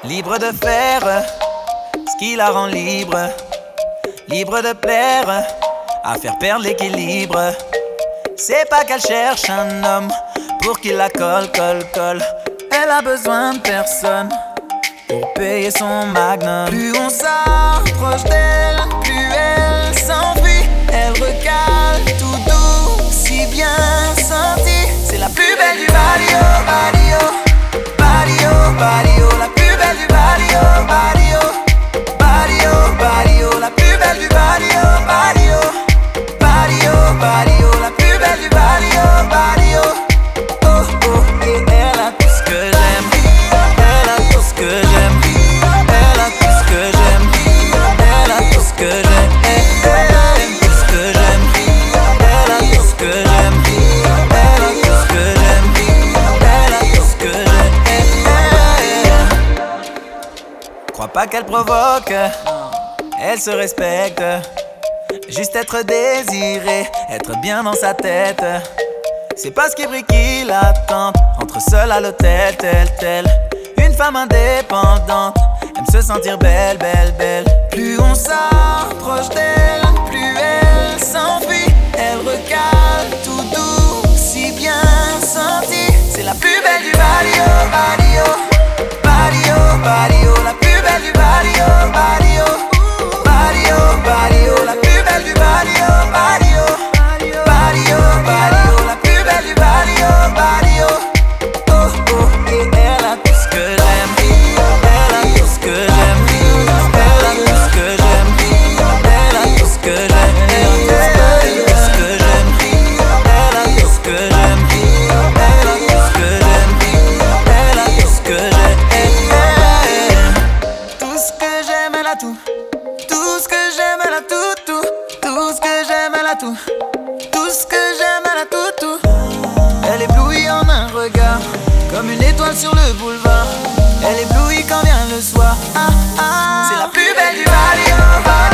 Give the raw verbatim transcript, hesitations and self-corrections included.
Libre de faire ce qui la rend libre. Libre de plaire à faire perdre l'équilibre. C'est pas qu'elle cherche un homme pour qu'il la colle, colle, colle. Elle a besoin de personne pour payer son magnum. Plus on s'approche d'elle, plus elle s'enfuit. Elle recale tout doux, si bien senti. C'est la plus belle du barrio, barrio, barrio, barrio. La plus belle du barrio, barrio, barrio, barrio. La plus belle du barrio, barrio, barrio, barrio. La plus belle du barrio, barrio. Oh oh, et elle a tout ce que j'aime. Elle a tout ce que j'aime. Elle a tout ce que j'aime. Elle a tout ce que j'aime. Elle aime tout ce que j'aime. Elle a tout ce que j'aime. Elle a tout ce que j'aime. Elle a tout ce que j'aime. Crois pas qu'elle provoque. Elle se respecte. Juste être désiré, être bien dans sa tête. C'est pas ce qui brille qui l'attend. Entre seule à l'hôtel, tel, tel. Une femme indépendante aime se sentir belle, belle, belle. Plus on s'approche d'elle, plus elle s'enfuit. Elle recale tout doux, si bien senti. C'est la plus belle du barrio, barrio, barrio, barrio. La plus belle du barrio, barrio, barrio, barrio. La plus belle du barrio, barrio, barrio, barrio. La plus belle du barrio, barrio. Oh oh, et elle a tout ce que j'aime. Elle a tout ce que j'aime. Elle a tout ce que j'aime. Elle a tout ce que j'aime. Elle a tout ce que j'aime. Elle a tout ce que j'aime. Elle a tout ce que j'aime. Elle a tout ce que j'aime. Tout ce que j'aime, elle a tout. Tout ce que j'aime, elle a tout, tout. Tout ce que j'aime, elle a tout. Tout ce que j'aime, elle a tout, tout. Elle éblouit en un regard, comme une étoile sur le boulevard. Elle éblouit quand vient le soir. Ah, ah. C'est la plus belle du barrio.